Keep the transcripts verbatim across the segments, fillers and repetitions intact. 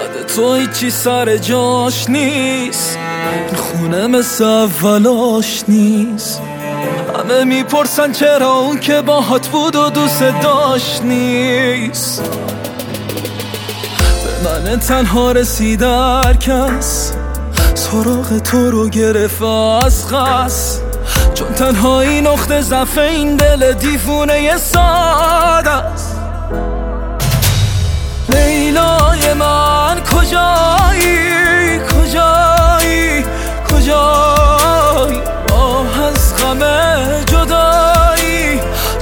یاد تو هیچی سر جاش نیست، این خونه مثل اولاش نیست. همه میپرسن چرا اون که باهات بود و دوست داشت نیست. به من تنها رسید هر کس، سراغ تو رو گرفت از قصد، چون تنهایی نقطه ضعف این دل دیوونه ساده است. لیلای من کجایی کجایی کجایی، آه از غم جدایی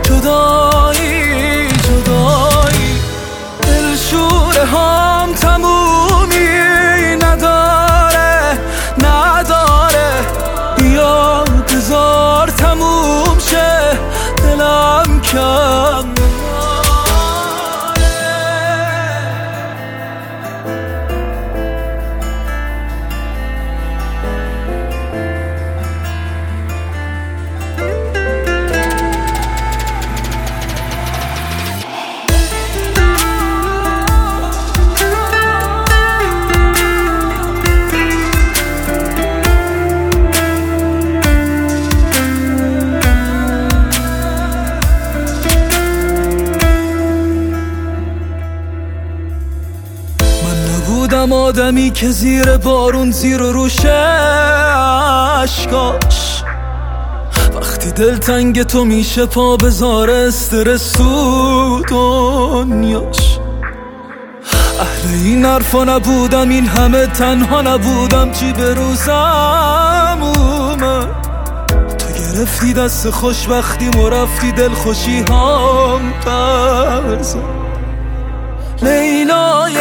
جدایی جدایی. دلشوره هم تمومی نداره نداره، بیا بذار تموم شه دلم کم. بودم آدمی که زیر بارون زیر و روشه عشقاش، وقتی دل تنگ تو میشه پا بذار استرس تو دنیاش. اهل این حرفا نبودم، این همه تنها نبودم، چی به روزم اومد. تو گرفتی دست خوشبختی و رفتی دل خوشی هم پرزد. لیلا